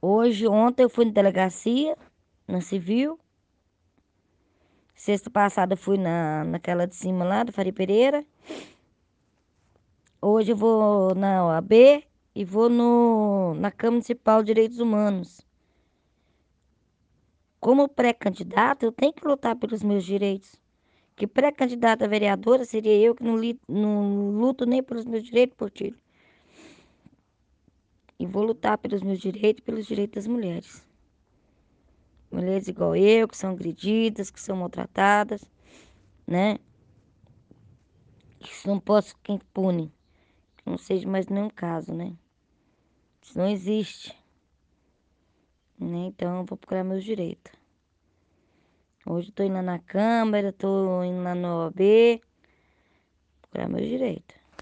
Ontem eu fui na delegacia, na civil. Sexta passada eu fui naquela de cima lá, do Faria Pereira. Hoje eu vou na OAB e vou na Câmara Municipal de Direitos Humanos. Como pré-candidata, eu tenho que lutar pelos meus direitos. Que pré-candidata a vereadora seria eu que não luto nem pelos meus direitos, Portilho. E vou lutar pelos meus direitos e pelos direitos das mulheres. Mulheres igual eu, que são agredidas, que são maltratadas, né? Isso não posso que impune. Que não seja mais nenhum caso, né? Isso não existe, né? Então eu vou procurar meus direitos. Hoje eu tô indo lá na Câmara, tô indo lá no OAB, procurar meus direitos.